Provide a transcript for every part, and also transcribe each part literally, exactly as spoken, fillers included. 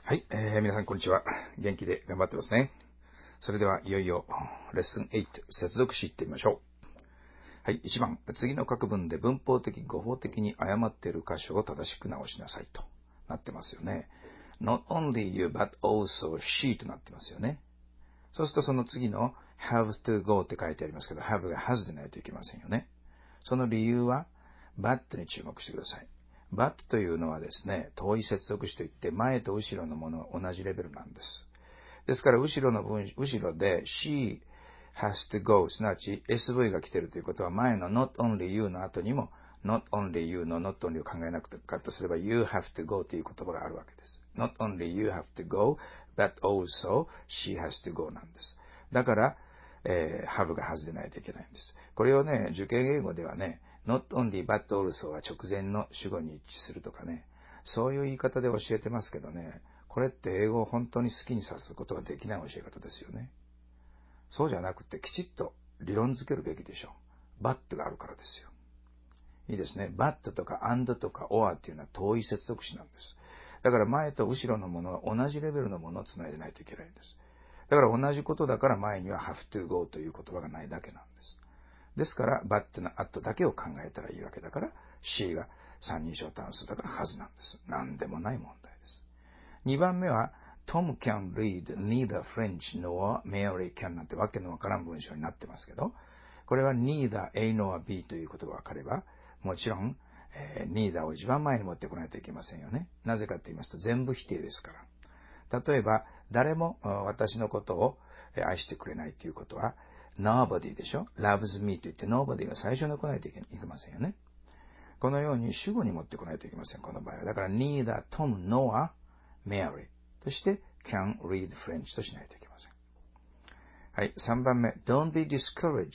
はい、えー、皆さんこんにちは。元気で頑張ってますね。それではいよいよレッスンはち、接続詞いってみましょう。はい、いちばん、次の各文で文法的、語法的に誤っている箇所を正しく直しなさいとなってますよね。Not only you, but also she となってますよね。そうするとその次の have to go って書いてありますけど、have が has でないといけませんよね。その理由は but に注目してください。but というのはですね、遠い接続詞といって前と後ろのものは同じレベルなんです。ですから後ろの文、後ろで she has to go、すなわち エスブイ が来ているということは前の not only you の後にも not only you の not only を考えなくてかとすれば you have to go という言葉があるわけです。not only you have to go, but also she has to go なんです。だから、えー、have が has でないといけないんです。これをね、受験英語ではね、not only but also は直前の主語に一致するとかね、そういう言い方で教えてますけどね、これって英語を本当に好きにさすことができない教え方ですよね。そうじゃなくてきちっと理論づけるべきでしょう。but があるからですよ。いいですね。but とか and とか or っていうのは遠い接続詞なんです。だから前と後ろのものは同じレベルのものをつないでないといけないんです。だから同じことだから前には have to go という言葉がないだけなんです。ですから、but の後だけを考えたらいいわけだから、she が三人称単数だから has なんです。なんでもない問題です。にばんめは、Tom can read neither French nor Mary can なんてわけのわからん文章になってますけど、これは neither A nor B ということがわかれば、もちろん、えー、neither を一番前に持ってこないといけませんよね。なぜかと言いますと、全部否定ですから。例えば、誰も私のことを愛してくれないということは、nobody でしょ ?loves me と言って nobody が最初に来ないといけませんよね。このように主語に持ってこないといけません、この場合は。だから neither Tom nor Mary として can read French としないといけません。はい、さんばんめ Don't be discouraged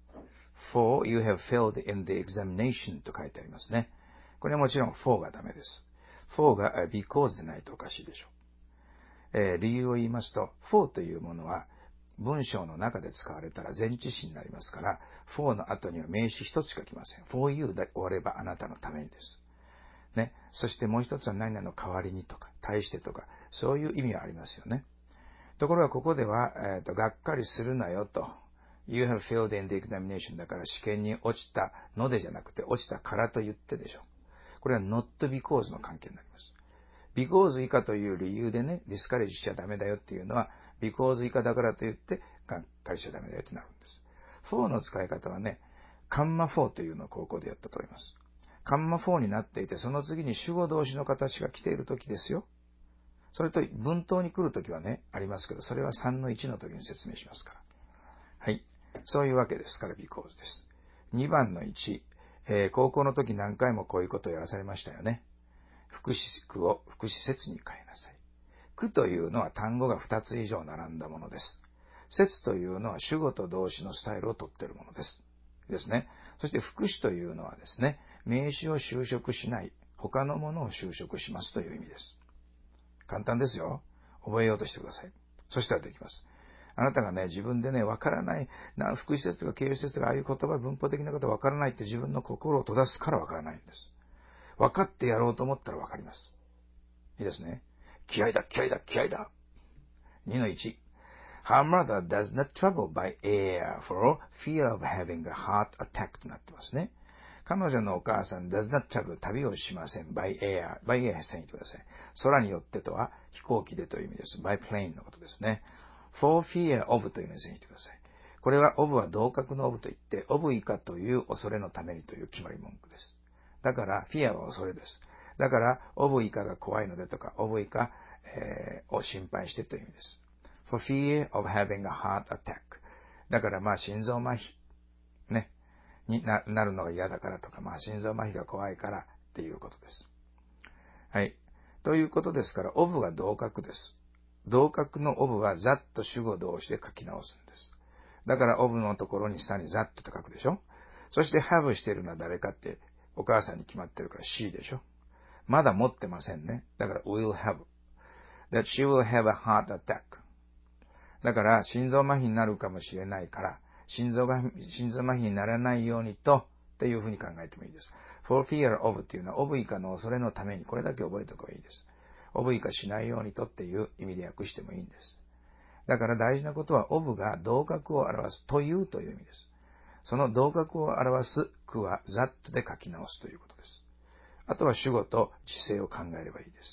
for you have failed in the examination と書いてありますね。これはもちろん for がダメです。for が because でないとおかしいでしょう。えー、理由を言いますと for というものは文章の中で使われたら前置詞になりますから、for の後には名詞一つしか来ません。for you で終わればあなたのためにです。ね。そしてもう一つは何々の代わりにとか、対してとか、そういう意味はありますよね。ところがここでは、えーと、がっかりするなよと。You have failed in the examination だから試験に落ちたのでじゃなくて、落ちたからと言ってでしょ。これは not because の関係になります。because 以下という理由でね、ディスカレージしちゃダメだよっていうのは、because 以下だからと言って、がっかりしちゃダメだよってなるんです。for の使い方はね、カンマ for というのを高校でやったと思います。カンマ for になっていて、その次に主語動詞の形が来ているときですよ。それと文頭に来るときはね、ありますけど、それはさんのいちの時に説明しますから。はい。そういうわけですから、because です。にばんのいち、えー、高校の時何回もこういうことをやらされましたよね。副詞句を副詞節に変えなさい。句というのは単語がふたつ以上並んだものです。節というのは主語と動詞のスタイルをとっているものです。ですね。そして副詞というのはですね、名詞を修飾しない、他のものを修飾しますという意味です。簡単ですよ。覚えようとしてください。そしたらできます。あなたがね、自分でね、わからない、な副詞節とか形容詞節とかああいう言葉、文法的なことわからないって自分の心を閉ざすからわからないんです。分かってやろうと思ったらわかります。いいですね。気合だ、気合だ、気合だ。にのいち。Her mother does not travel by air for fear of having a heart attack となってますね。彼女のお母さん does not travel 旅をしません。by air。by air 線に言ってください。空によってとは飛行機でという意味です。by plane のことですね。for fear of という意味で線に言ってください。これは of は同格の of と言って、of 以下という恐れのためにという決まり文句です。だから、fear は恐れです。だから、of 以下が怖いのでとか、of 以下、えー、を心配してという意味です。for fear of having a heart attack。だから、まあ、心臓麻痺、ね、に な, なるのが嫌だからとか、まあ、心臓麻痺が怖いからっていうことです。はい。ということですから、of が同格です。同格の of はざっと主語動詞で書き直すんです。だから、of のところに下にざっとと書くでしょ。そして、have しているのは誰かって、お母さんに決まってるから she でしょ。まだ持ってませんね。だから will have。that she will have a heart attack。だから、心臓麻痺になるかもしれないから、心臓が、心臓麻痺にならないようにと、っていうふうに考えてもいいです。for fear of っていうのは、of 以下の恐れのために、これだけ覚えておけばいいです。 オブ以下しないようにとっていう意味で訳してもいいんです。だから大事なことは、オブが同格を表すというという意味です。その同格を表す句は that で書き直すということです。あとは主語と時制を考えればいいです。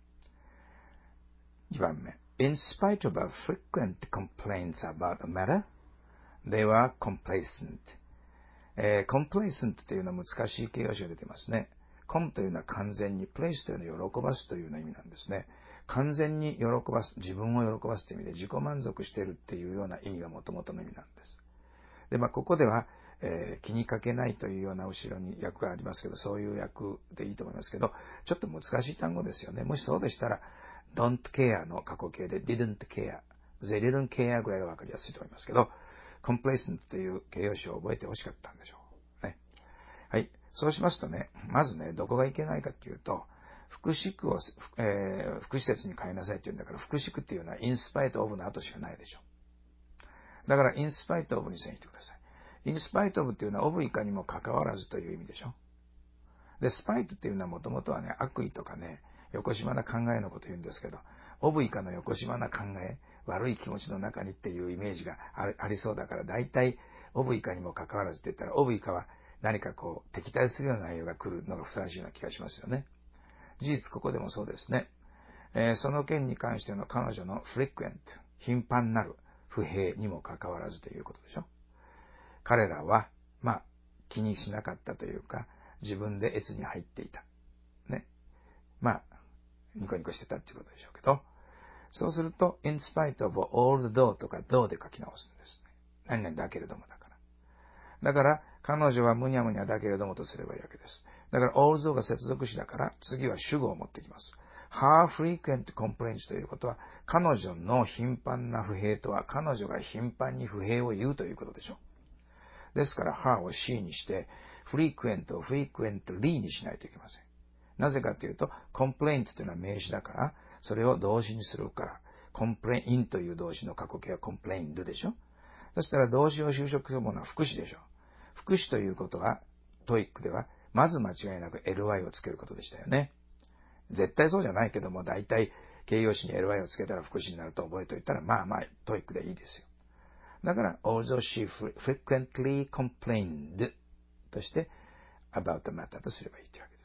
にばんめ。In spite of our frequent complaints about the matter, they were complacent. えー、complacent というのは難しい形容詞が出てますね。com というのは完全に、place というのは喜ばすというような意味なんですね。完全に喜ばす、自分を喜ばすという意味で自己満足しているっていうような意味がもともとの意味なんです。で、まあ、ここでは、えー、気にかけないというような後ろに訳がありますけど、そういう訳でいいと思いますけど、ちょっと難しい単語ですよね。もしそうでしたら、don't care の過去形で didn't care, they didn't care ぐらいがわかりやすいと思いますけど、complacent という形容詞を覚えてほしかったんでしょう。ね。はい。そうしますとね、まずね、どこがいけないかっていうと、副詞句を、えー、副詞節に変えなさいって言うんだから、副詞句っていうのは in spite of の後しかないでしょ。だから、in spite of にしてください。in spite of っていうのは of 以下にも関わらずという意味でしょ。で、spite っていうのはもともとはね、悪意とかね、よこしまな考えのことを言うんですけど、of 以下のよこしまな考え、悪い気持ちの中にっていうイメージがありそうだから、大体 of 以下にも関わらずって言ったら、of 以下は何かこう、敵対するような内容が来るのがふさわしいような気がしますよね。事実、ここでもそうですね。えー、その件に関しての彼女の frequent、頻繁なる不平にも関わらずということでしょ。彼らは、まあ、気にしなかったというか、自分で越に入っていた。ね。まあ、ニコニコしてたっていうことでしょうけど、そうすると、in spite of all the though とか though で書き直すんですね。何々だけれどもだから。だから、彼女はむにゃむにゃだけれどもとすればいいわけです。だから、all though が接続詞だから、次は主語を持ってきます。her frequent complaints ということは、彼女の頻繁な不平とは、彼女が頻繁に不平を言うということでしょ。ですから、her を she にして、frequent を frequently にしないといけません。なぜかというと、complaint というのは名詞だから、それを動詞にするから、complain という動詞の過去形は complained でしょ。そしたら動詞を修飾するものは副詞でしょ。副詞ということは、トイックでは、まず間違いなく エルワイ をつけることでしたよね。絶対そうじゃないけども、大体形容詞に エルワイ をつけたら副詞になると覚えておいたら、まあまあ、トイックでいいですよ。だから、although she frequently complained として、about the matter とすればいいというわけです。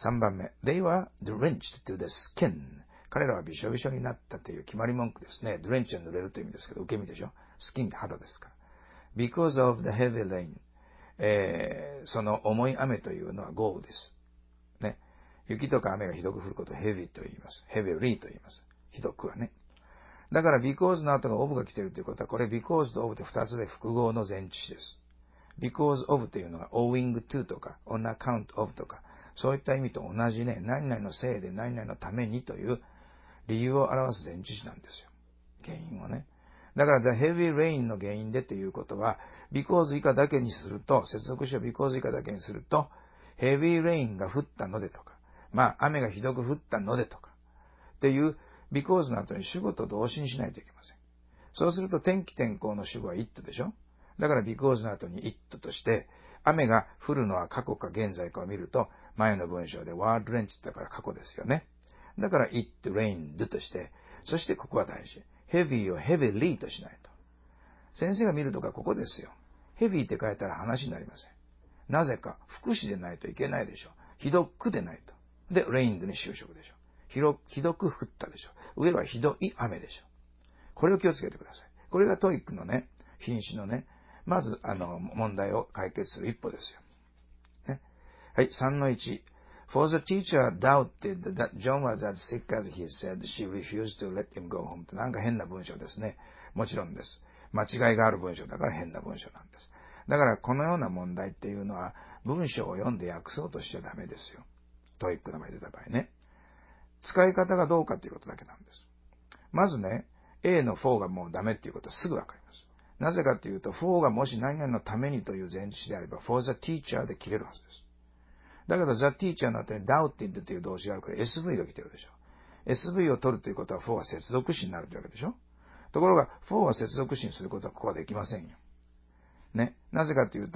さんばんめ。They were drenched to the skin. 彼らはびしょびしょになったという決まり文句ですね。drenched は濡れるという意味ですけど、受け身でしょ。skin って肌ですから。because of the heavy rain. えー、その重い雨というのは豪雨です。ね。雪とか雨がひどく降ることを heavy と言います。heavily と言います。ひどくはね。だから because の後が of が来ているということは、これ because と of で二つで複合の前置詞です。because of というのは owing to とか on account of とか、そういった意味と同じね、何々のせいで何々のためにという理由を表す前置詞なんですよ。原因をね。だから the heavy rain の原因でということは、because 以下だけにすると、接続詞を because 以下だけにすると、heavy rain が降ったのでとか、まあ雨がひどく降ったのでとか、っていうbecause の後に主語と動詞にしないといけません。そうすると天気天候の主語は it でしょ。だから because の後に it として、雨が降るのは過去か現在かを見ると、前の文章で were drenched だから過去ですよね。だから it rained として、そしてここは大事。heavy を heavily としないと。先生が見るとかここですよ。heavy って書いたら話になりません。なぜか、副詞でないといけないでしょ。ひどくでないと。で、rained に修飾でしょ。ひど、ひどく降ったでしょ。上はひどい雨でしょ。これを気をつけてください。これがトイックのね、品詞のね、まず、あの、問題を解決する一歩ですよ。ね、はい、さんのいち。For the teacher doubted that John was as sick as he said, she refused to let him go home. ってなんか変な文章ですね。もちろんです。間違いがある文章だから変な文章なんです。だからこのような問題っていうのは文章を読んで訳そうとしちゃダメですよ。トイックの前で出た場合ね。使い方がどうかということだけなんです。まずね、A の for がもうダメっていうことはすぐわかります。なぜかというと、for がもし何々のためにという前置詞であれば、for the teacher で切れるはずです。だけど、the teacher の後に doubted という動詞があるから エスブイ が来てるでしょ。エスブイ を取るということは for は接続詞になるというわけでしょ。ところが、for は接続詞にすることはここはできませんよ。ね。なぜかというと、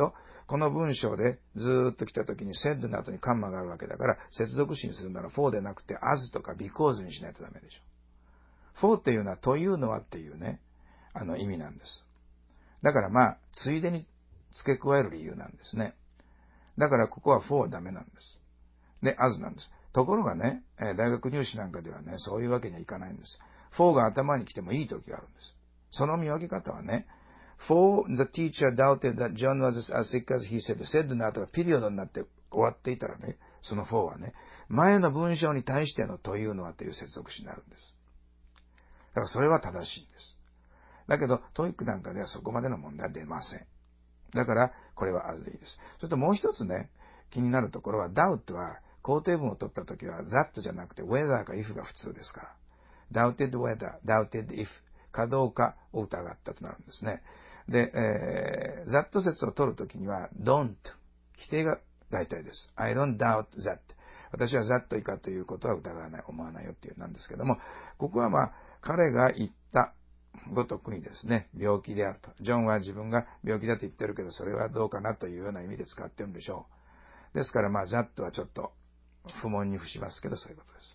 この文章でずーっと来た時に said の後にカンマがあるわけだから、接続詞にするなら for でなくて as とか because にしないとダメでしょ。for っていうのはというのはっていうね、あの意味なんです。だからまあ、ついでに付け加える理由なんですね。だからここは for はダメなんです。で、as なんです。ところがね、大学入試なんかではね、そういうわけにはいかないんです。for が頭に来てもいい時があるんです。その見分け方はね、for the teacher doubted that John was as sick as he said, said の後がピリオドになって終わっていたらね、その for はね、前の文章に対してのというのはという接続詞になるんです。だからそれは正しいんです。だけど、トイックなんかではそこまでの問題は出ません。だから、これは as でいいです。それともう一つね、気になるところは、doubt は、肯定文を取ったときは、that じゃなくて whether か if が普通ですから。doubted whether, doubted if かどうかを疑ったとなるんですね。で、えー、that 説を取るときには、don't 否定が大体です。I don't doubt that 私は that 以下ということは疑わない、思わないよっていうなんですけども、ここはまあ、彼が言ったごとくにですね、病気であると。ジョンは自分が病気だと言ってるけど、それはどうかなというような意味で使ってるんでしょう。ですからまあ、that はちょっと不問に付しますけど、そういうことです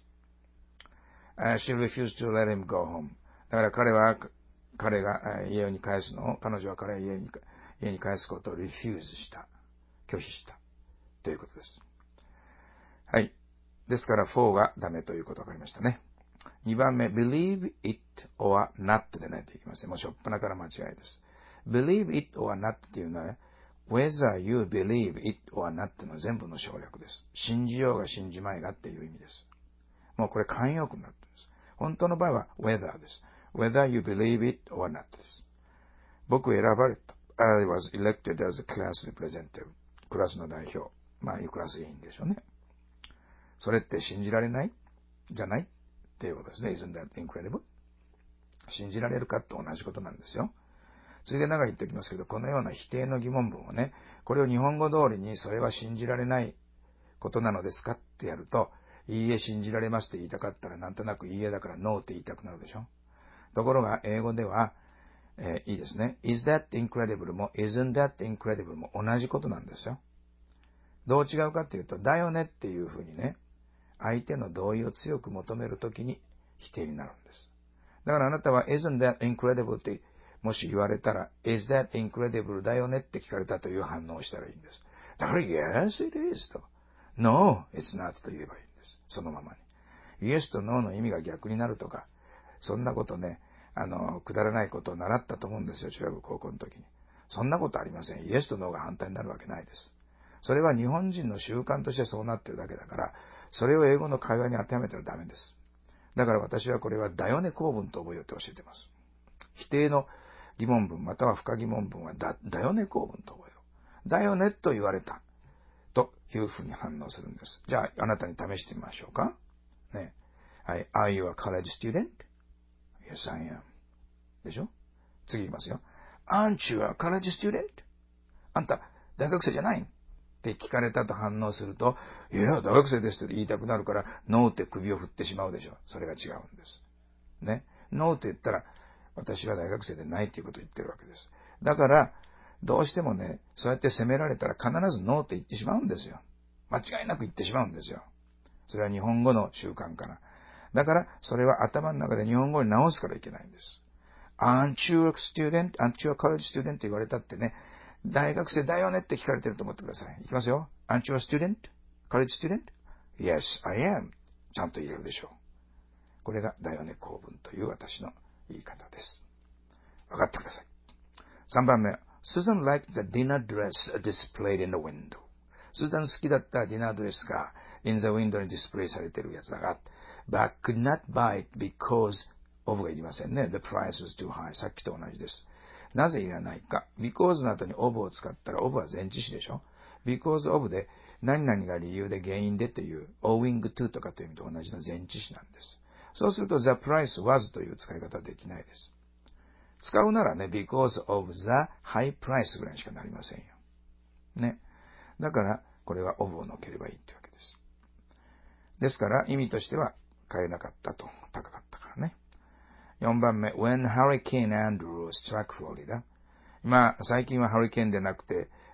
。Uh, she refused to let him go home. だから彼は、彼が家に帰すのを、彼女は彼が家に、家に帰すことを refuse した。拒否した。ということです。はい。ですから、for がダメということがわかりましたね。にばんめ、believe it or not でないといけません。もうしょっぱなから間違いです。believe it or not っていうのは、whether you believe it or not の全部の省略です。信じようが信じまいがっていう意味です。もうこれ慣用句になっています。本当の場合は whether です。whether you believe it or not です。僕選ばれた。I was elected as a class representative. クラスの代表。まあいうクラス委員でしょうね。それって信じられないじゃないっていうことですね。Isn't that incredible? 信じられるかと同じことなんですよ。ついでながら言っておきますけど、このような否定の疑問文をね、これを日本語通りにそれは信じられないことなのですかってやると、いいえ信じられますって言いたかったらなんとなくいいえだからノーって言いたくなるでしょ。ところが英語では、えー、いいですね。is that incredible も isn't that incredible も同じことなんですよ。どう違うかっていうと、だよねっていうふうにね、相手の同意を強く求めるときに否定になるんです。だからあなたは isn't that incredible ってもし言われたら is that incredible だよねって聞かれたという反応をしたらいいんです。だから yes it is と no it's not と言えばいいんです。そのままに。yes と no の意味が逆になるとか、そんなことね、あの、くだらないことを習ったと思うんですよ、中学高校の時に。そんなことありません。イエスとノーが反対になるわけないです。それは日本人の習慣としてそうなってるだけだから、それを英語の会話に当てはめたらダメです。だから私はこれはだよね構文と覚えようと教えています。否定の疑問文または不可疑問文はだ、だよね構文と覚えよう。だよねと言われた。というふうに反応するんです。じゃあ、あなたに試してみましょうか。ね。はい。Are you a college student?Yes, I am. でしょ？次言いますよ。Aren't you a college student? あんた、大学生じゃないって聞かれたと反応すると、いや、大学生ですって言いたくなるから、ノーって首を振ってしまうでしょ。それが違うんです。ね。ノーって言ったら、私は大学生でないっていうことを言ってるわけです。だから、どうしてもね、そうやって責められたら必ずノーって言ってしまうんですよ。間違いなく言ってしまうんですよ。それは日本語の習慣から。だから、それは頭の中で日本語に直すからいけないんです。Aren't you a student? Aren't you a college student? って言われたってね、大学生だよねって聞かれてると思ってください。いきますよ。Aren't you a student? College student? Yes, I am. ちゃんと言えるでしょう。これがだよね構文という私の言い方です。分かってください。さんばんめ。Susan liked the dinner dress displayed in the window. スーザン好きだったディナードレスが in the window にディスプレイされているやつだが、but could not buy it because of がいりませんね。The price was too high. さっきと同じです。なぜいらないか。because の後に of を使ったら of は前置詞でしょ。because of で何々が理由で原因でという owing to とかという意味と同じの前置詞なんです。そうすると the price was という使い方はできないです。使うならね、because of the high price ぐらいしかなりませんよ。ね。だから、これは of をのければいいってわけです。ですから、意味としては変えなかったと。高かったからね。よんばんめ、when Hurricane Andrew struck Florida。まあ、最近はハリケーンでなくて、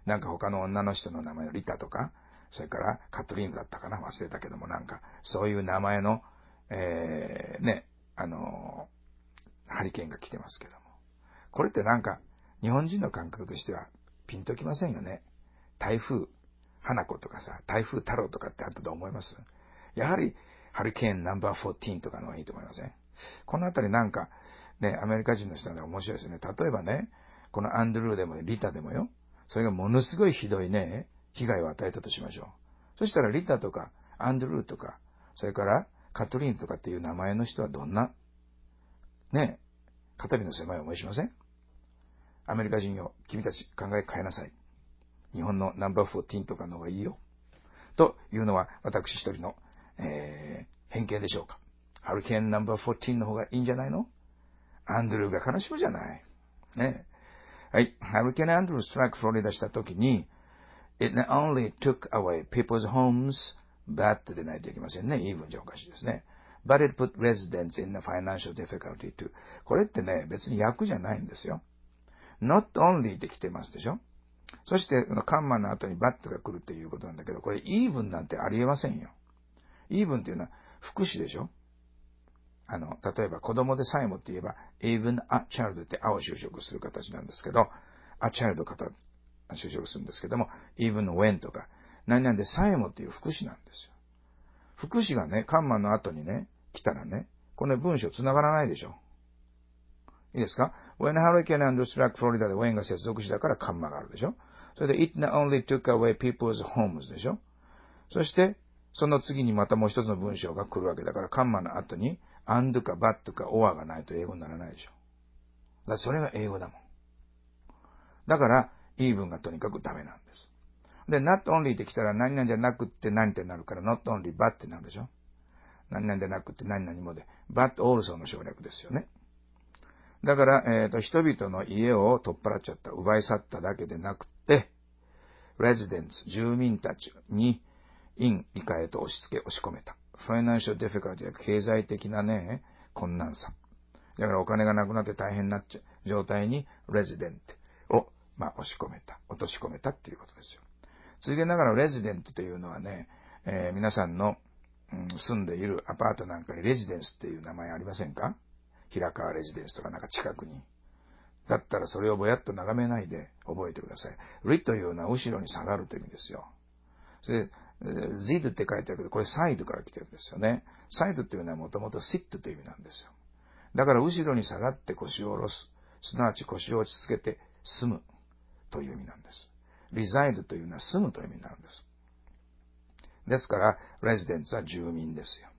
なんか他の女の人の名前のリタとか、それからカトリーヌだったかな、忘れたけども、なんか、そういう名前の、えー、ね、あのー、ハリケーンが来てますけども。これってなんか、日本人の感覚としてはピンときませんよね。台風、花子とかさ、台風太郎とかってあったと思います？やはり、ハリケーンナンバーじゅうよんとかの方がいいと思いません？このあたりなんか、ね、アメリカ人の人は面白いですね。例えばね、このアンドルーでもリタでもよ、それがものすごいひどいね、被害を与えたとしましょう。そしたらリタとか、アンドルーとか、それからカトリーヌとかっていう名前の人はどんな、ね、肩身の狭い思いしません？アメリカ人よ、君たち考え変えなさい。日本のナンバーじゅうよんとかの方がいいよ。というのは私一人の、えー、偏見でしょうか。ハリケーンナンバーじゅうよんの方がいいんじゃないの？アンドルーが悲しむじゃない。ね。はい。ハリケーンアンドルーストライクフロリダしたときに、It not only took away people's homes, but でないといけませんね。even じゃおかしいですね。But it put residents in a financial difficulty too. これってね、別に訳じゃないんですよ。not only って来てますでしょ。そして、カンマの後に but が来るっていうことなんだけど、これ even なんてありえませんよ。even っていうのは副詞でしょ。あの、例えば子供でさえもって言えば、even a child って a を修飾する形なんですけど、a child 型修飾するんですけども、even when とか、何々でさえもっていう副詞なんですよ。副詞がね、カンマの後にね、来たらね、この文章繋がらないでしょ。いいですか？ When hurricane and struck Florida で when が接続詞だからカンマがあるでしょ。それで it not only took away people's homes でしょ。そして、その次にまたもう一つの文章が来るわけだから、カンマの後に and か but か or がないと英語にならないでしょ。だからそれが英語だもん。だから、even がとにかくダメなんです。で、not only って来たら何々じゃなくって何ってなるから、not only but ってなるでしょ。何々じゃなくって何々もで、but also の省略ですよね。だから、えっと、人々の家を取っ払っちゃった、奪い去っただけでなくて、residents、住民たちに、in、以下へと押し付け、押し込めた。financial difficulty は経済的なね、困難さ。だからお金がなくなって大変になっちゃう状態に、resident を、まあ、押し込めた、落とし込めたっていうことですよ。続けながら、レジデントというのはね、えー、皆さんの、うん、住んでいるアパートなんかにレジデンスっていう名前ありませんか？平川レジデンスとかなんか近くに。だったらそれをぼやっと眺めないで覚えてください。リというのは後ろに下がるという意味ですよ。それで、ジドって書いてあるけど、これサイドから来てるんですよね。サイドっていうのはもともとシットという意味なんですよ。だから後ろに下がって腰を下ろす。すなわち腰を落ち着けて住むという意味なんです。リザイドというのは住むという意味なんです。ですから、レジデンツは住民ですよ。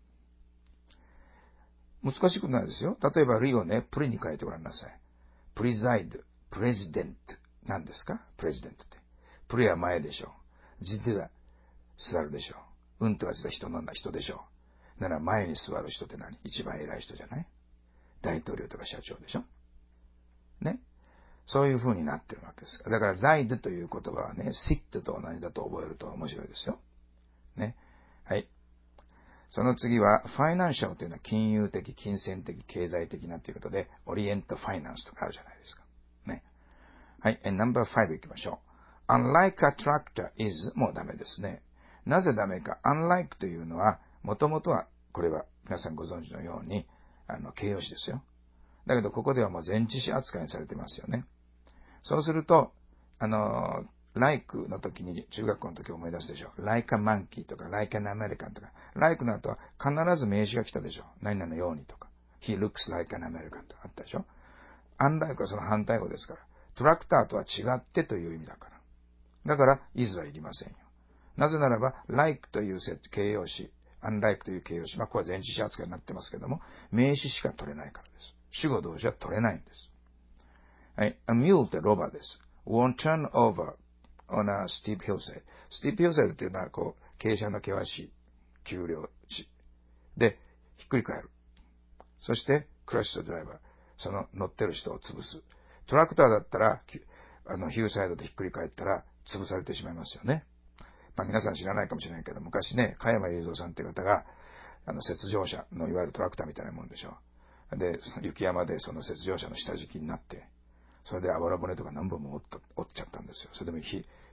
難しくないですよ。例えば、リをね、プリに書いてごらんなさい。プリザイド、プレジデント。何ですか？プレジデントって。プリは前でしょう。ジでは座るでしょう。うんとは人の人でしょう。なら前に座る人って何？一番偉い人じゃない？大統領とか社長でしょ。ね。そういう風になってるわけですから。だから、ザイドという言葉はね、シットと同じだと覚えると面白いですよ。ね。はい。その次は、ファイナンシャルというのは金融的、金銭的、経済的なということで、オリエントファイナンスとかあるじゃないですか。ね。はい。ナンバーファイブ行きましょう。unlike a tractor is もうダメですね。なぜダメか。unlike というのは、もともとは、これは皆さんご存知のように、あの、形容詞ですよ。だけど、ここではもう前置詞扱いにされてますよね。そうすると、あの、like の時に、中学校の時思い出すでしょ。like a monkey とか、like an American とか、like の後は必ず名詞が来たでしょ。何々のようにとか。he looks like an American とかあったでしょ。unlike はその反対語ですから。トラクターとは違ってという意味だから。だから、is はいりませんよ。なぜならば、like という形容詞、unlike という形容詞、まあ、ここは前置詞扱いになってますけども、名詞しか取れないからです。主語動詞は取れないんです。はい。a mule ってロバです。won't turn over on a steep hillside. steep hillside っていうのは、こう、傾斜の険しい、丘陵地。で、ひっくり返る。そして、クラッシュとドライバー。その乗ってる人を潰す。トラクターだったら、あの、ヒルサイドでひっくり返ったら、潰されてしまいますよね。まあ皆さん知らないかもしれないけど、昔ね、加山雄三さんっていう方が、あの、雪上車のいわゆるトラクターみたいなもんでしょう。で、雪山でその雪上車の下敷きになって、それであばら骨とか何本も折っ折っちゃったんですよ。それでもひ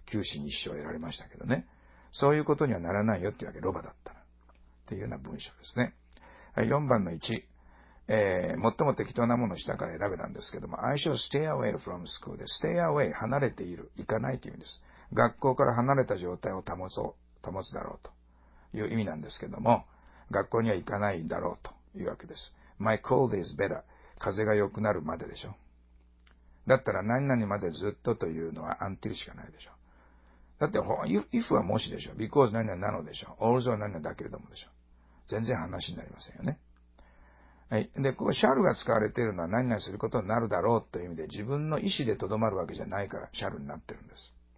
九死に一生を得られましたけどね。そういうことにはならないよっていうわけ、ロバだったら。っていうような文章ですね。はい、よんばんのいち。えー、最も適当なものを下から選べなんですけども、I shall stay away from school で、stay away、離れている、行かないという意味です。学校から離れた状態を保そう、保つだろうという意味なんですけども、学校には行かないだろうというわけです。My cold is better。風が良くなるまででしょ。だったら何々までずっとというのは until しかないでしょ。だって、if はもしでしょ。because 何々なのでしょ。also は何々だけれどもでしょ。全然話になりませんよね。はい。で、ここ、shall が使われているのは何々することになるだろうという意味で、自分の意思でとどまるわけじゃないから、shall になってるんです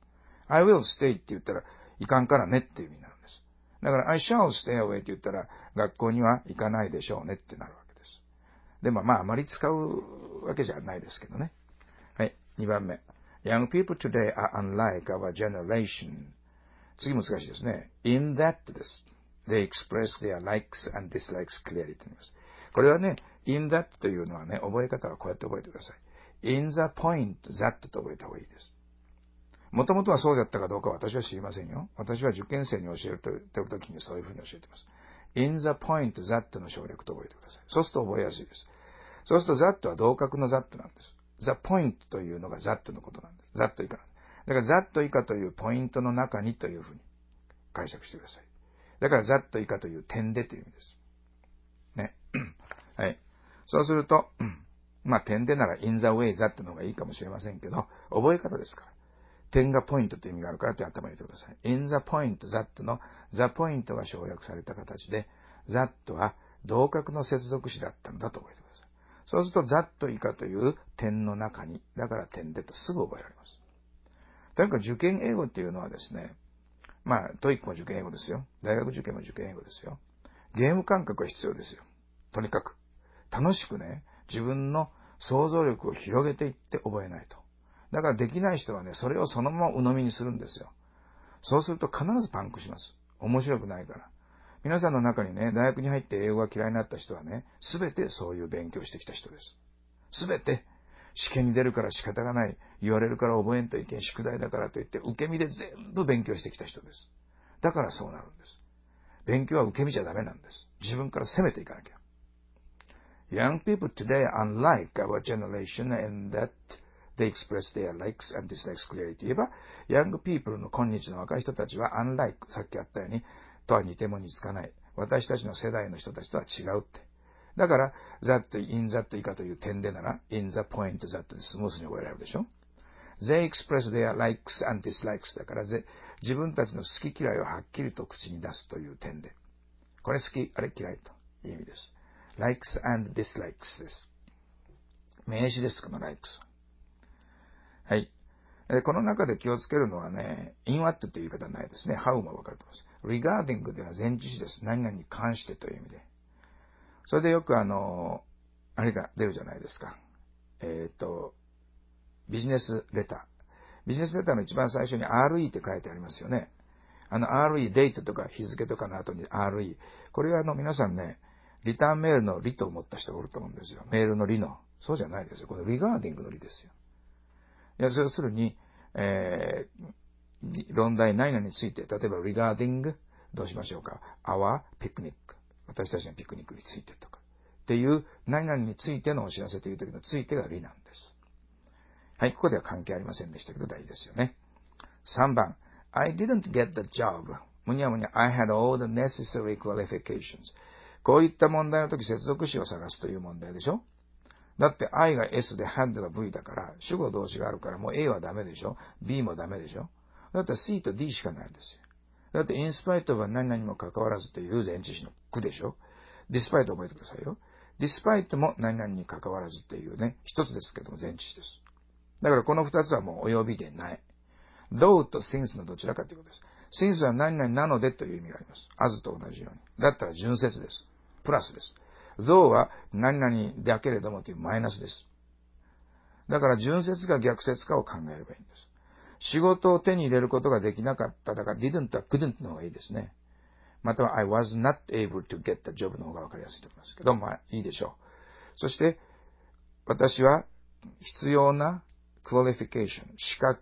。I will stay って言ったら、いかんからねっていう意味になるんです。だから、I shall stay away って言ったら、学校には行かないでしょうねってなるわけです。でも、まあ、あまり使うわけじゃないですけどね。はい。にばんめ。Young people today are unlike our generation. 次難しいですね。In that です。They express their likes and dislikes clearly と言います。これはね、in that というのはね、覚え方はこうやって覚えてください。in the point that と覚えた方がいいです。もともとはそうだったかどうかは私は知りませんよ。私は受験生に教えてるときにそういうふうに教えています。in the point that の省略と覚えてください。そうすると覚えやすいです。そうすると that は同格の that なんです。the point というのが that のことなんです。that 以下なんです。だから that 以下というポイントの中にというふうに解釈してください。だから that 以下という点でという意味です。ね。はい。そうすると、まあ点でなら in the way that の方がいいかもしれませんけど、覚え方ですから。点がポイントという意味があるからって頭に入れてください。in the point that の the point が省略された形で、that は同格の接続詞だったんだと覚えてください。そうすると that 以下という点の中に、だから点でとすぐ覚えられます。とにかく受験英語っていうのはですね、まあ、トイックも受験英語ですよ。大学受験も受験英語ですよ。ゲーム感覚は必要ですよ。とにかく。楽しくね、自分の想像力を広げていって覚えないと。だからできない人はね、それをそのまま鵜呑みにするんですよ。そうすると必ずパンクします。面白くないから。皆さんの中にね、大学に入って英語が嫌いになった人はね、すべてそういう勉強してきた人です。すべて試験に出るから仕方がない。言われるから覚えんといけん。宿題だからといって、受け身で全部勉強してきた人です。だからそうなるんです。勉強は受け身じゃダメなんです。自分から攻めていかなきゃ。Young people today are unlike our generation in that they express their likes and dislikes clearly と言えば、young people の今日の若い人たちは unlike さっきあったように、とは似ても似つかない。私たちの世代の人たちとは違うって。だから、that, in that 以下という点でなら、in the point that でスムースに覚えられるでしょ。They express their likes and dislikes だから、自分たちの好き嫌いをはっきりと口に出すという点で。これ好き、あれ嫌いという意味です。likes and dislikes です。名詞です、この likes。はい。この中で気をつけるのはね、in what という言い方はないですね。how も分かると思います。regarding というのは前置詞です。何々に関してという意味で。それでよくあの、あれが出るじゃないですか。えっと、ビジネスレター。ビジネスレターの一番最初に アールイー って書いてありますよね。あの アールイー、デートとか日付とかの後に アールイー。これはあの皆さんね、リターンメールのリと思った人がおると思うんですよ。メールのリの。そうじゃないですよ。これリガーディングのリですよ。いや、要するに、えー、論題何々について、例えば regarding どうしましょうか。our picnic。私たちのピクニックについてとか。っていう何々についてのお知らせという時のついてがリなんです。はい、ここでは関係ありませんでしたけど大事ですよね。さんばん。I didn't get the job. むにゃむにゃ I had all the necessary qualifications. こういった問題の時接続詞を探すという問題でしょ。だって I が S で had が V だから主語動詞があるからもう A はダメでしょ。B もダメでしょ。だって C と D しかないんですよ。だって in spite of は何々にも関わらずという前置詞の句でしょ。despite 覚えてくださいよ。despite も何々に関わらずっていうね、一つですけども前置詞です。だからこの二つはもう及びでない。though と since のどちらかということです。since は何々なのでという意味があります。as と同じように。だったら順接です。プラスです。though は何々だけれどもというマイナスです。だから順接か逆接かを考えればいいんです。仕事を手に入れることができなかった。だから didn't は couldn't の方がいいですね。または I was not able to get the job の方がわかりやすいと思いますけど、まあいいでしょう。そして私は必要な qualification、資格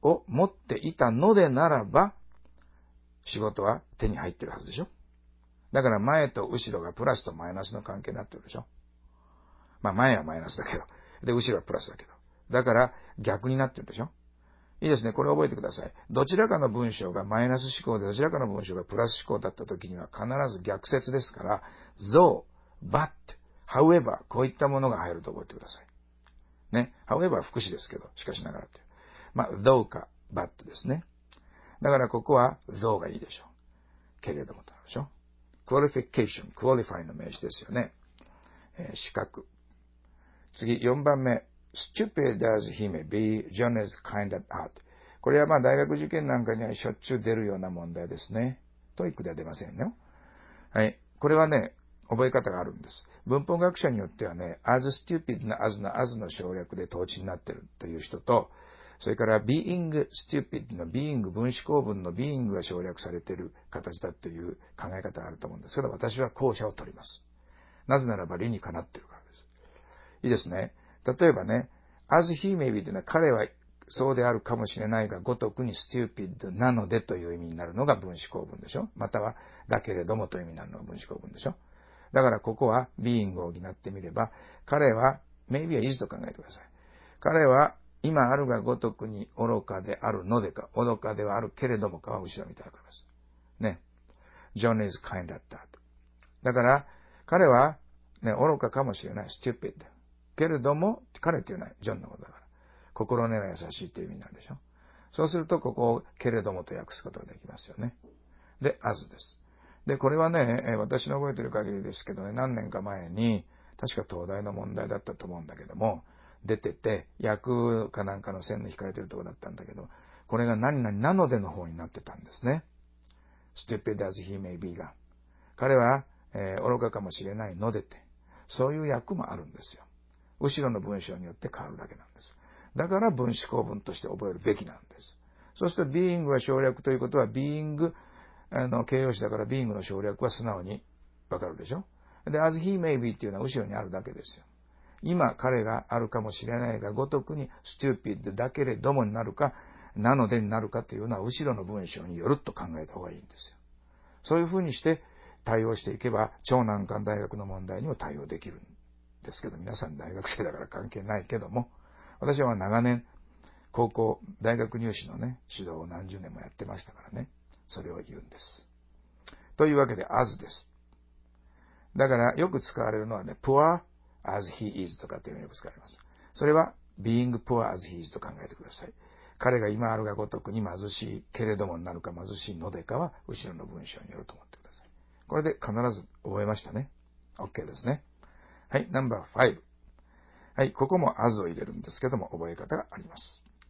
を持っていたのでならば、仕事は手に入ってるはずでしょ。だから前と後ろがプラスとマイナスの関係になってるでしょ。まあ前はマイナスだけど、で、後ろはプラスだけど。だから逆になってるでしょ。いいですね。これ覚えてください。どちらかの文章がマイナス思考で、どちらかの文章がプラス思考だった時には必ず逆説ですから、though, but, however、こういったものが入ると覚えてください。ね。however は副詞ですけど、しかしながらって。まあ、though か but ですね。だからここは though がいいでしょう。けれどもとなるでしょ。qualification、qualify の名詞ですよね。えー、資格。次、よんばんめ。stupid as he may be, John is kind at heart. これはまあ大学受験なんかにはしょっちゅう出るような問題ですね。トイックでは出ませんよ。はい。これはね、覚え方があるんです。文法学者によってはね、as stupid の as の as の省略で統治になっているという人と、それから being stupid の being 分子構文の being が省略されている形だという考え方があると思うんですけど、私は後者を取ります。なぜならば理にかなっているからです。いいですね。例えばね、as he may be というのは彼はそうであるかもしれないが、ごとくに stupid なのでという意味になるのが分子構文でしょ。または、だけれどもという意味になるのが分子構文でしょ。だからここは being を補ってみれば、彼は maybe は is と考えてください。彼は今あるがごとくに愚かであるのでか、愚かではあるけれどもかは後ろみたいなからです。ね。John is kind at that. だから、彼は、ね、愚かかもしれない。stupid。けれども、彼っていうのはジョンのことだから。心根は優しいという意味なんでしょ。そうすると、ここをけれどもと訳すことができますよね。で、as です。で、これはね、私の覚えている限りですけどね、何年か前に、確か東大の問題だったと思うんだけども、出てて、訳かなんかの線の引かれてるところだったんだけど、これが何々なのでの方になってたんですね。stupid as he may be が。彼は、えー、愚かかもしれないのでって、そういう訳もあるんですよ。後ろの文章によって変わるだけなんです。だから分子構文として覚えるべきなんです。そうすると being は省略ということは being あの形容詞だから being の省略は素直にわかるでしょ。で as he may be っていうのは後ろにあるだけですよ。今彼があるかもしれないがごとくに stupid だけれどもになるかなのでになるかというのは後ろの文章によると考えた方がいいんですよ。そういうふうにして対応していけば超難関大学の問題にも対応できるんですけど、皆さん大学生だから関係ないけども、私は長年高校大学入試のね指導を何十年もやってましたからね、それを言うんです。というわけで as です。だからよく使われるのはね poor as he is とかっていうのがよく使われます。それは being poor as he is と考えてください。彼が今あるがごとくに貧しいけれどもになるか貧しいのでかは後ろの文章によると思ってください。これで必ず覚えましたね。 OK ですね。はい、ナンバーご。はい、ここも as を入れるんですけども覚え方があります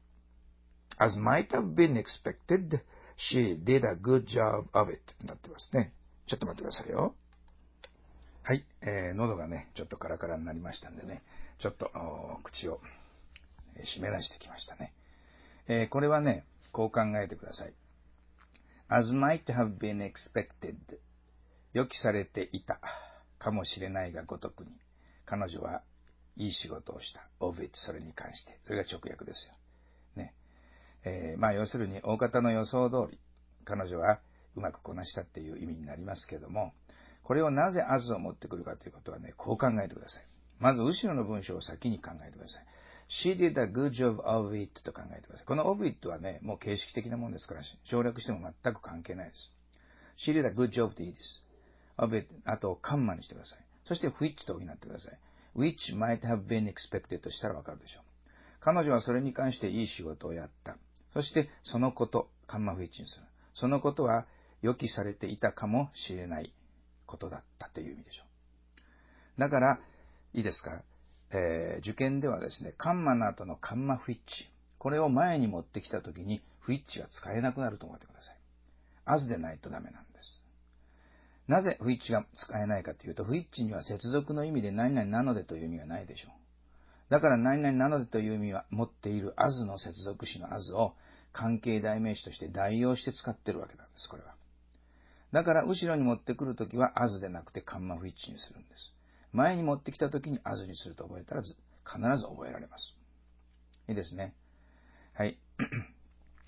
。As might have been expected, she did a good job of it になってますね。ちょっと待ってくださいよ。はい、えー、喉がね、ちょっとカラカラになりましたんでね、ちょっと口を湿らしてきましたね。えー、これはね、こう考えてください。As might have been expected 予期されていたかもしれないがごとくに、彼女はいい仕事をした。of it それに関して。それが直訳ですよ。ね。えー、まあ要するに大方の予想通り、彼女はうまくこなしたっていう意味になりますけども、これをなぜ as を持ってくるかということはね、こう考えてください。まず後ろの文章を先に考えてください。She did a good job of it と考えてください。この of it はね、もう形式的なものですから、省略しても全く関係ないです。She did a good job でいいです。of it あとカンマにしてください。そして which と補ってください。which might have been expected としたらわかるでしょう。彼女はそれに関していい仕事をやった。そしてそのこと、カンマ which にする。そのことは予期されていたかもしれないことだったという意味でしょう。だから、いいですか、えー、受験ではですね、カンマの後のカンマ which、これを前に持ってきたときに which が使えなくなると思ってください。as でないとダメなんです。なぜ which が使えないかというと、which には接続の意味で何々なのでという意味がないでしょう。だから何々なのでという意味は持っている as の接続詞の as を関係代名詞として代用して使ってるわけなんです、これは。だから後ろに持ってくるときは as でなくてカンマ which にするんです。前に持ってきたときに as にすると覚えたら必ず覚えられます。いいですね。はい。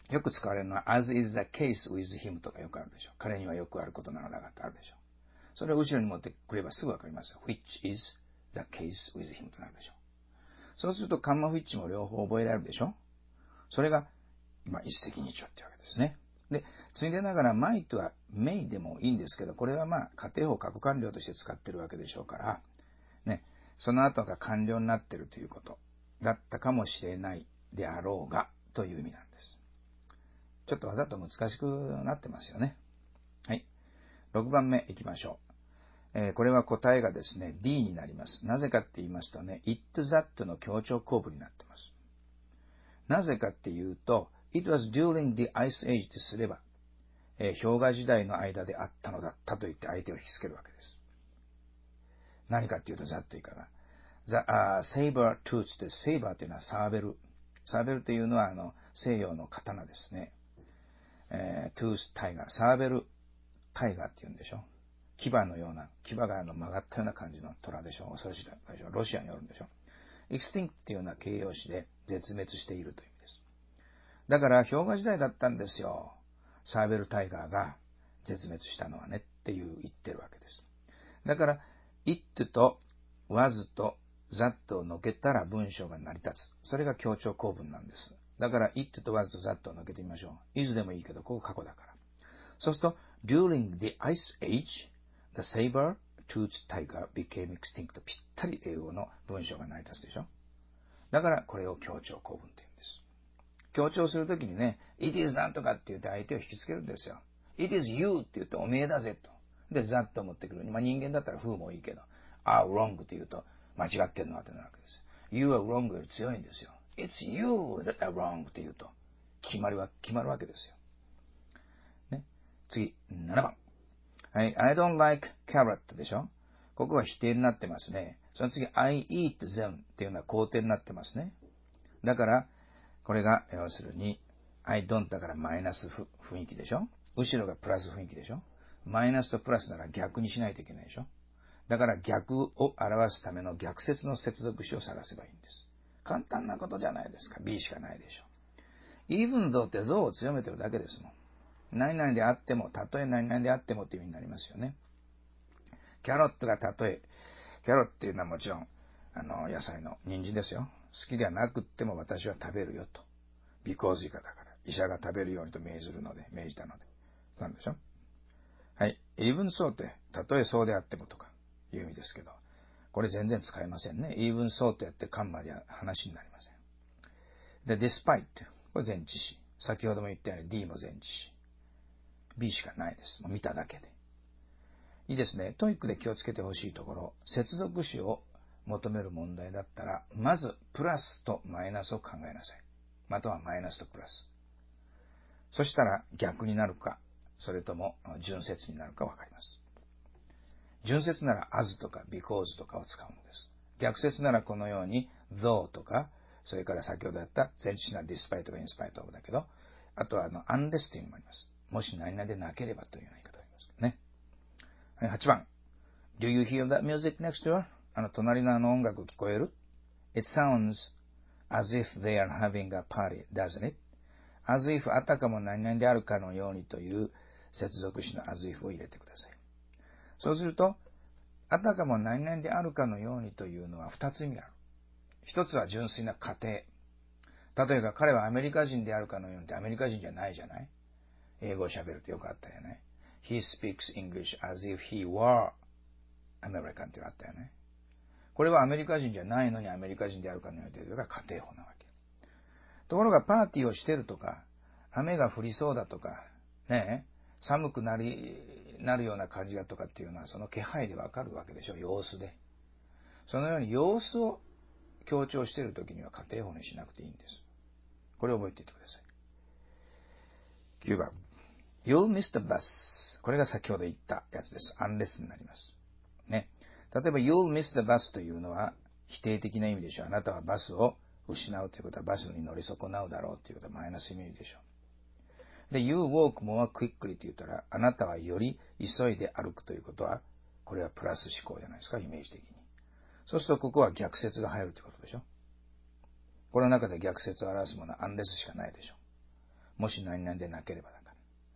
よく使われるのは as is the case with him とかよくあるでしょ。彼にはよくあることなのだがってあるでしょ。それを後ろに持ってくればすぐわかりますよ。which is the case with him となるでしょ。そうするとカンマフィッチも両方覚えられるでしょ。それが、まあ、一石二鳥ってわけですね。で、ついでながら might は may でもいいんですけど、これはまあ、仮定法過去完了として使ってるわけでしょうから、ね、その後が完了になってるということだったかもしれないであろうが、という意味なんです。ちょっとわざと難しくなってますよね。はい。ろくばんめいきましょう。えー、これは答えがですね、D になります。なぜかって言いますとね、it that の強調構文になってます。なぜかっていうと、it was during the ice age とすれば、えー、氷河時代の間であったのだったと言って相手を引きつけるわけです。何かっていうと、that 以下が。The、uh, saber tooth って、saber というのはサーベル。サーベルというのはあの西洋の刀ですね。えー、トゥースタイガー。サーベルタイガーって言うんでしょ。牙のような、牙があの曲がったような感じの虎でしょ。恐ろしいでしょ。ロシアにおるんでしょ。extinct っていうのは形容詞で絶滅しているという意味です。だから氷河時代だったんですよ。サーベルタイガーが絶滅したのはねっていう言ってるわけです。だから、it と was と that をのけたら文章が成り立つ。それが強調構文なんです。だから、it と was と that をのけてみましょう。is でもいいけど、ここ過去だから。そうすると、during the ice age, the saber-toothed tiger became extinct. ぴったり英語の文章が成り立つでしょ。だから、これを強調構文というんです。強調するときにね、it is なんとかって言って相手を引きつけるんですよ。it is you って言っておめえだぜと。で、that を持ってくる。まあ、人間だったら who もいいけど、are wrong って言うと間違ってんのってなるわけです。you are wrong より強いんですよ。it's you that are wrong って言うと決まるわ、決まるわけですよ。ね。次、ななばん。はい、I don't like carrot でしょ。ここは否定になってますね。その次、I eat them っていうのは肯定になってますね。だから、これが、要するに、I don't だからマイナス雰囲気でしょ。後ろがプラス雰囲気でしょ。マイナスとプラスなら逆にしないといけないでしょ。だから逆を表すための逆接の接続詞を探せばいいんです。簡単なことじゃないですか。B しかないでしょ。even though って though を強めてるだけですもん。何々であっても、たとえ何々であってもっていう意味になりますよね。キャロットがたとえ、キャロットっていうのはもちろん、あの、野菜の人参ですよ。好きではなくっても私は食べるよと。because 以下だから。医者が食べるようにと命ずるので、命じたので。なんでしょ。はい。even so って、たとえそうであってもとかいう意味ですけど、これ全然使えませんね。even so ってやってカンマで話になりません。で、despite これ前置詞。先ほども言ったように D も前置詞。B しかないです。もう見ただけで。いいですね。トイックで気をつけてほしいところ、接続詞を求める問題だったら、まずプラスとマイナスを考えなさい。またはマイナスとプラス。そしたら逆になるか、それとも順接になるかわかります。順接なら as とか because とかを使うのです。逆接ならこのように though とか、それから先ほどやった前置詞なら despite とか in spite of だけど、あとはあの unless というのもあります。もし何々でなければというような言い方がありますね。はい、はちばん。Do you hear that music next door? あの隣のあの音楽聞こえる？ It sounds as if they are having a party, doesn't it? as if あたかも何々であるかのようにという接続詞の as if を入れてください。そうすると、あたかも何々であるかのようにというのは二つ意味ある。一つは純粋な仮定。例えば彼はアメリカ人であるかのようにってアメリカ人じゃないじゃない？英語を喋るとよくあったよね。He speaks English as if he were American ってあったよね。これはアメリカ人じゃないのにアメリカ人であるかのようにというのが仮定法なわけ。ところがパーティーをしてるとか、雨が降りそうだとか、ねえ、寒くなり、なるような感じだとかっていうのはその気配でわかるわけでしょ、様子で。そのように様子を強調しているときには仮定法にしなくていいんです。これを覚えておいてください。きゅうばん。You'll miss the bus. これが先ほど言ったやつです。unless になります。ね。例えば You'll miss the bus というのは否定的な意味でしょう。あなたはバスを失うということはバスに乗り損なうだろうということはマイナス意味でしょう。で、You walk more quickly と言ったら、あなたはより急いで歩くということは、これはプラス思考じゃないですか、イメージ的に。そうすると、ここは逆接が入るということでしょ。この中で逆接を表すものはアンレスしかないでしょ。 もし何々でなければだから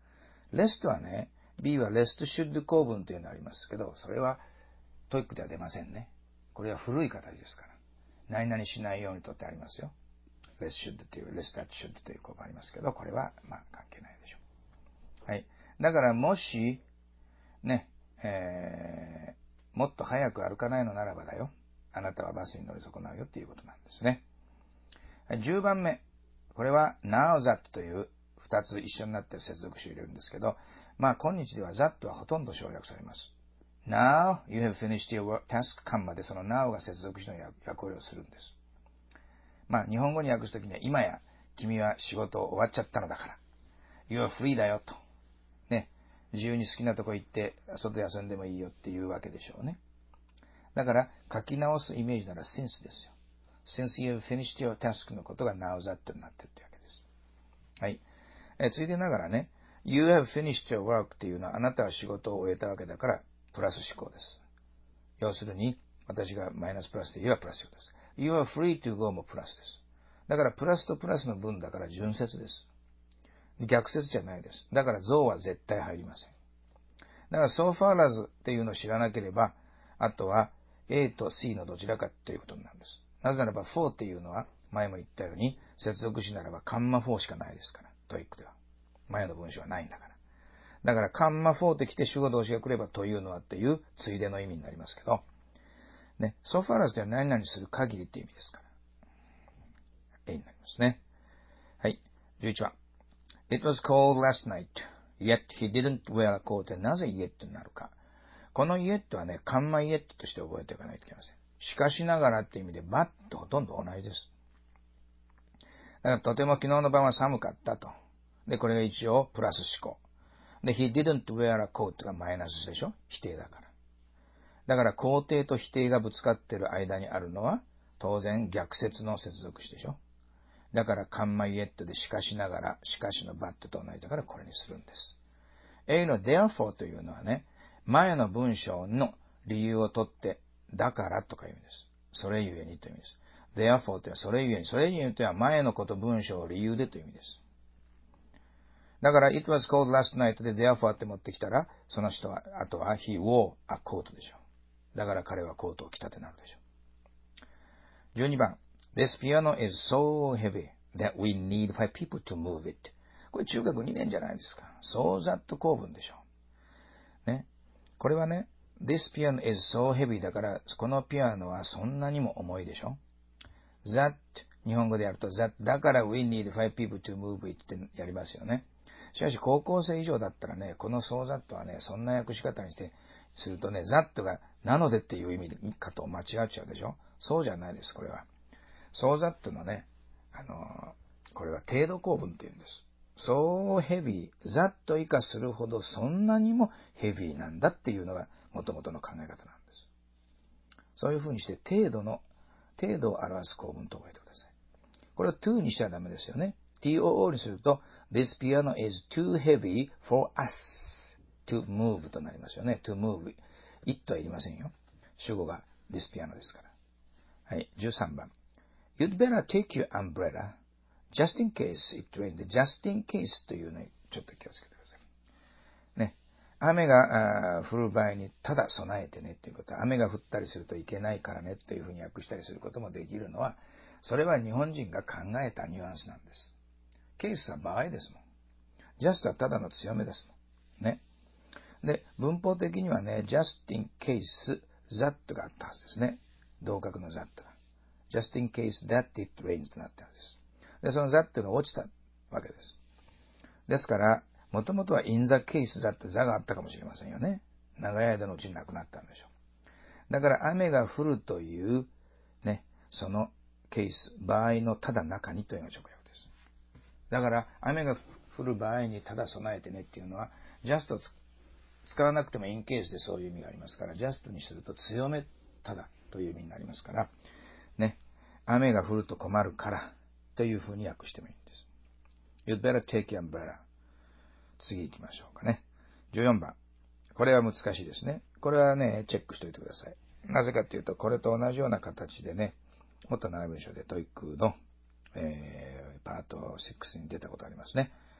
。rest はね、B は rest should 構文というのがありますけど、それはトイックでは出ませんね。これは古い形ですから。何々しないようにとってありますよ。rest should という、rest that should という構文ありますけど、これはまあ関係ないでしょう。はい。だからもし、ね、えー、もっと早く歩かないのならばだよ。あなたはバスに乗り損なうよっていうことなんですね。じゅうばんめ。これは now that という二つ一緒になっている接続詞を入れるんですけど、まあ今日では that はほとんど省略されます。now you have finished your work task 間までその now が接続詞の役割をするんです。まあ日本語に訳すときには今や君は仕事終わっちゃったのだから you are free だよと。ね。自由に好きなとこ行って外で遊んでもいいよっていうわけでしょうね。だから書き直すイメージなら since ですよ。since you have finished your task のことが now that になっているというわけです。はい。えついでながらね、you have finished your work っていうのはあなたは仕事を終えたわけだからプラス思考です。要するに私がマイナスプラスで言えばプラス思考です。you are free to go もプラスです。だからプラスとプラスの文だから順接です。逆接じゃないです。だから像は絶対入りません。だから so far as っていうのを知らなければ、あとは A と C のどちらかということになるんです。なぜならば for っていうのは前も言ったように接続詞ならばカンマ for しかないですから。トイックでは。前の文章はないんだから。だからカンマ for ってきて主語動詞が来ればというのはっていうついでの意味になりますけど、ね、so far as では何々する限りっていう意味ですから。A になりますね。はい。じゅういちばん。It was cold last night, yet he didn't wear a coat. なぜ yet になるか。この yet はね、カンマ yet として覚えておかないといけません。しかしながらっていう意味で、but とほとんど同じです。だからとても昨日の晩は寒かったと。で、これが一応プラス思考。で、he didn't wear a coat がマイナスでしょ？否定だから。だから肯定と否定がぶつかっている間にあるのは、当然逆接の接続詞でしょ？だから、カンマイエットでしかしながら、しかしのバットと同じだからこれにするんです。A の therefore というのはね、前の文章の理由をとって、だからとかいう意味です。それゆえにという意味です。therefore というのはそれゆえに、それゆえにというのは前のこと文章を理由でという意味です。だから、it was cold last night で therefore って持ってきたら、その人は、あとは he wore a coat でしょう。だから彼はコートを着たってなるでしょう。じゅうにばん。This piano is so heavy that we need five people to move it. これ中学にねんじゃないですか。so that 構文でしょう。ね。これはね、This piano is so heavy だから、このピアノはそんなにも重いでしょ。that 日本語でやると that だから we need five people to move it ってやりますよね。しかし高校生以上だったらね、この so that はね、そんな訳し方にしてするとね、that がなのでっていう意味かと間違っちゃうでしょ。そうじゃないです、これは。so that のね、あの、これは程度構文って言うんです。so heavy, that 以下するほどそんなにもヘビーなんだっていうのが元々の考え方なんです。そういうふうにして程度の、程度を表す構文と覚えてください。これを to にしちゃダメですよね。ティーオーオー にすると、This piano is too heavy for us to move となりますよね。to move. it はいりませんよ。主語が This piano ですから。はい。じゅうさんばん。You'd better take your umbrella just in case it rains. just in case というのにちょっと気をつけてください。ね。雨が降る場合にただ備えてねっていうことは、雨が降ったりするといけないからねというふうに訳したりすることもできるのは、それは日本人が考えたニュアンスなんです。ケースは場合ですもん。just はただの強めですもん。ね。で、文法的にはね、just in case that があったはずですね。同格の that が。just in case that it rains となったはずです。で、その that が落ちたわけです。ですから、もともとは in the case that the があったかもしれませんよね。長い間のうちになくなったんでしょう。だから雨が降るという、ね、そのケース、場合のただ中にというのが直訳です。だから、雨が降る場合にただ備えてねっていうのは、just を使わなくても in case でそういう意味がありますから、just にすると強めただという意味になりますから、ね、雨が降ると困るからというふうに訳してもいいんです。You'd better take your umbrella. 次行きましょうかね。じゅうよんばん。これは難しいですね。これはね、チェックしておいてください。なぜかというと、これと同じような形でね、もっと長い文章でトイックの、えー、パートろくに出たことありますね。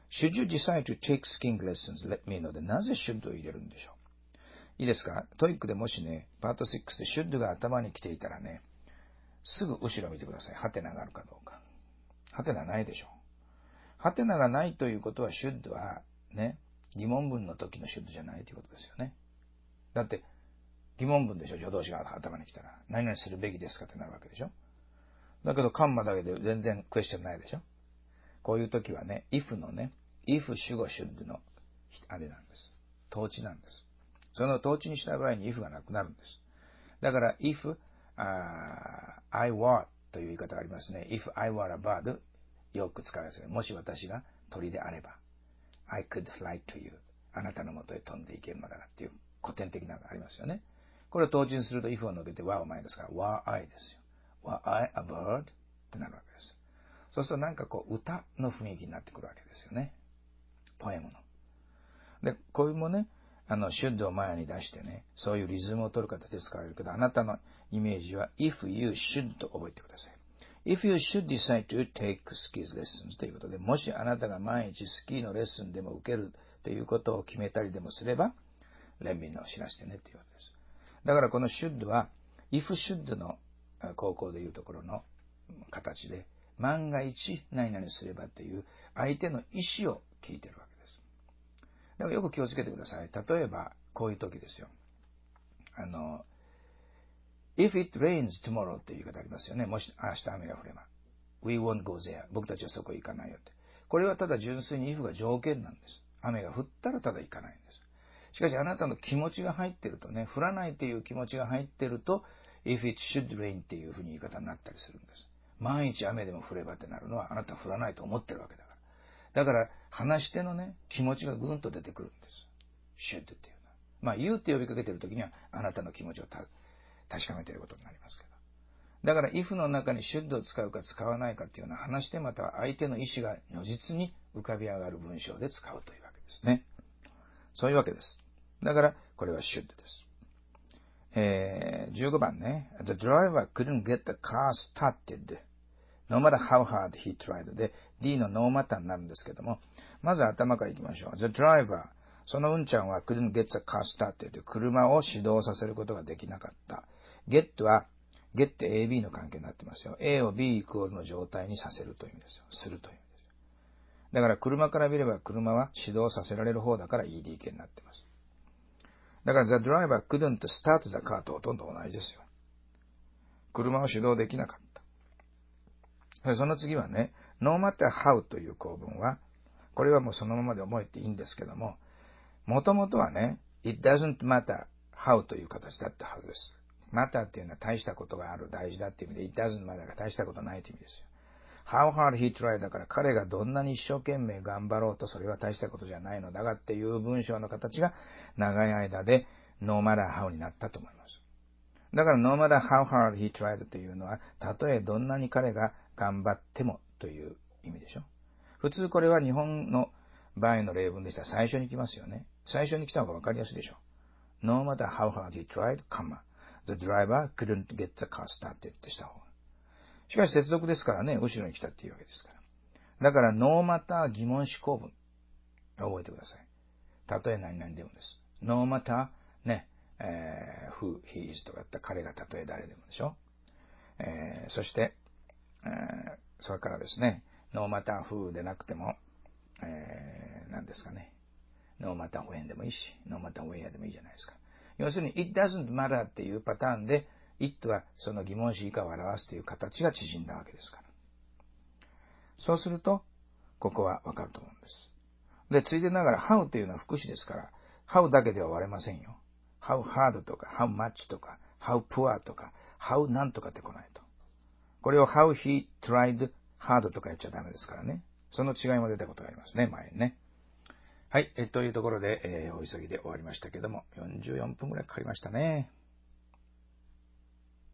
should you decide to take skiing lessons, let me know で、なぜ should を入れるんでしょう。いいですか？トイックでもしね、パートろくで should が頭に来ていたらね、すぐ後ろ見てください。ハテナがあるかどうか。ハテナないでしょう。ハテナがないということは should はね、疑問文の時の should じゃないということですよね。だって、疑問文でしょ、助動詞が頭に来たら。何々するべきですかってなるわけでしょ。だけど、カンマだけで全然クエスチョンないでしょ。こういう時はね、if のね、if 主語 should のあれなんです。統治なんです。その統治にした場合に if がなくなるんです。だから、if、uh, I were という言い方がありますね。if I were a bird よく使いますね。もし私が鳥であれば、I could fly to you あなたのもとへ飛んでいけるのだっていう古典的なのがありますよね。これを統治にすると if を抜けて were を前ですから、were I ですよ。were I a bird? ってなるわけです。そうするとなんかこう歌の雰囲気になってくるわけですよね。ポエムの。で、こういうもね、あの、should を前に出してね、そういうリズムを取る形で使われるけど、あなたのイメージは if you should と覚えてください。if you should decide to take ski lessons ということで、もしあなたが毎日スキーのレッスンでも受けるということを決めたりでもすれば、レミンを知らせてねということです。だからこの should は、if should の高校でいうところの形で、万が一何々すればという相手の意思を聞いてるわけです。だからよく気をつけてください。例えば、こういう時ですよ。あの、if it rains tomorrow っていう言い方ありますよね。もし明日雨が降れば。we won't go there. 僕たちはそこ行かないよって。これはただ純粋に if が条件なんです。雨が降ったらただ行かないんです。しかしあなたの気持ちが入ってるとね、降らないという気持ちが入ってると、if it should rain っていうふうに言い方になったりするんです。毎日雨でも降ればってなるのはあなたは降らないと思ってるわけだから。だから、話し手のね、気持ちがぐんと出てくるんです。should っていうのは。まあ、you って呼びかけてるときには、あなたの気持ちをた確かめていることになりますけど。だから、if の中に should を使うか使わないかっていうのは、話し手または相手の意思が如実に浮かび上がる文章で使うというわけですね。そういうわけです。だから、これは should です。えー、じゅうごばんね。The driver couldn't get the car started.No matter how hard he tried で D の no matter になるんですけども、まず頭から行きましょう。The driver そのうんちゃんは couldn't get the car started で車を始動させることができなかった。get は get って エービー の関係になってますよ。A を B イコールの状態にさせるという意味ですよ。するという意味ですよ。だから車から見れば車は始動させられる方だから イーディー 形になってます。だから The driver couldn't start the car とほとんど同じですよ。車を始動できなかった。その次はね、no matter how という構文は、これはもうそのままで覚えていいんですけども、もともとはね、it doesn't matter how という形だったはずです。matter っていうのは大したことがある、大事だっていう意味で、it doesn't matter が大したことないという意味ですよ。how hard he tried だから彼がどんなに一生懸命頑張ろうとそれは大したことじゃないのだがっていう文章の形が長い間で no matter how になったと思います。だから no matter how hard he tried というのは、たとえどんなに彼が頑張ってもという意味でしょ。普通これは日本の場合の例文でしたら最初に来ますよね。最初に来た方がわかりやすいでしょ。No matter how hard he tried, the driver couldn't get the car started ってした方が。しかし接続ですからね、後ろに来たっていうわけですから。だから no matter 疑問詞構文。覚えてください。たとえ何々でもです。no matter ね、えー、who he is とかだったら彼がたとえ誰でもでしょ。えー、そして、えー、それからですね、no matter who でなくても、えー、何ですかね、no matter when でもいいし、no matter where でもいいじゃないですか。要するに、it doesn't matter っていうパターンで、it はその疑問詞以下を表すという形が縮んだわけですから。そうすると、ここはわかると思うんです。で、ついでながら、how というのは副詞ですから、how だけでは終われませんよ。how hard とか、how much とか、how poor とか、how なんとかって来ないと。これを how he tried hard とかやっちゃダメですからね。その違いも出たことがありますね、前にね。はい、えというところで、えー、お急ぎで終わりましたけども、よんじゅうよんぷんぐらいかかりましたね。